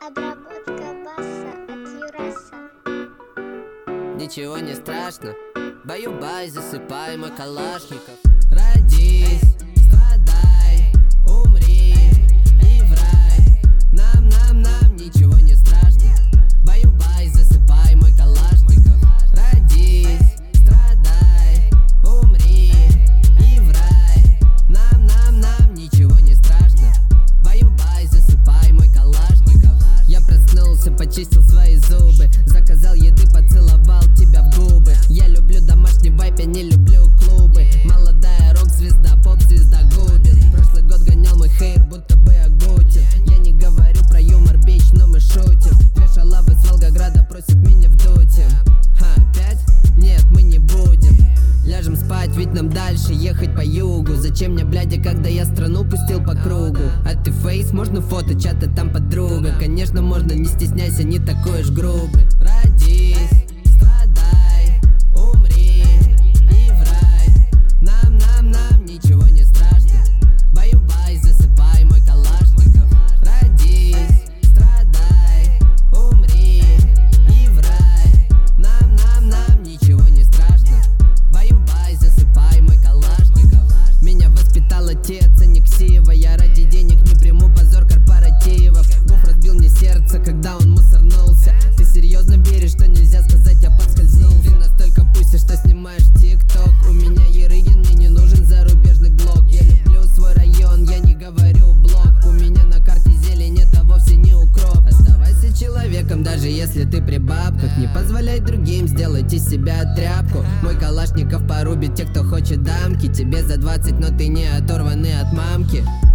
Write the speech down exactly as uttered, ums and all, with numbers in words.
Обработка баса от Юраса. Ничего не страшно, баю-бай, засыпай, мой калашников. Родись, страдай, умри и в рай. Нам, нам, нам ничего не страшно, баю-бай, засыпай, мой калашников. Родись, страдай, умри и в рай. Нам, нам, нам ничего не страшно, баю-бай, засыпай, мой калашников. Я проснулся, почистил свои зубы, заказал еды, поцеловал тебя в губы. Я люблю домашний вайп, я не люблю клубы. Молодая рок-звезда, поп-звезда губит. Прошлый год гонял мой хейр, будто бы Агутин. Я не говорю про юмор, бич, но мы шутим. Две шалавы с Волгограда просят меня вдуть им. Ха, опять? Нет, мы не будем. Ляжем спать, ведь нам дальше ехать по югу. Зачем мне, блядя, когда я страну пустил по кругу? А ты фейс, можно фото, чата там подруга. Конечно, можно, не стесняйся, не такой уж грубый. Родись, страдай, умри и в рай. Нам, нам, нам ничего не страшно, баю-бай, засыпай, мой калашников. Родись, страдай, умри и в рай. Нам, нам, нам ничего не страшно, баю-бай, засыпай, мой калашников. Меня воспитал отец, а не ксива. Я ради денег не приму позор корпоративов. Гуф разбил мне сердце, когда он мусорнулся. Ты серьезно веришь, что нельзя сказать, я подскользнулся? Ты настолько пусишь, что снимаешь тик-ток. У меня Ерыгин, мне не нужен зарубежный глок. Я люблю свой район, я не говорю блок. У меня на карте зелень, это вовсе не укроп. Оставайся человеком, даже если ты при бабках. Не позволяй другим сделать из себя тряпку. Мой калашников порубит тех, кто хочет дамки. Тебе за двадцать, но ты не оторванный от мамки.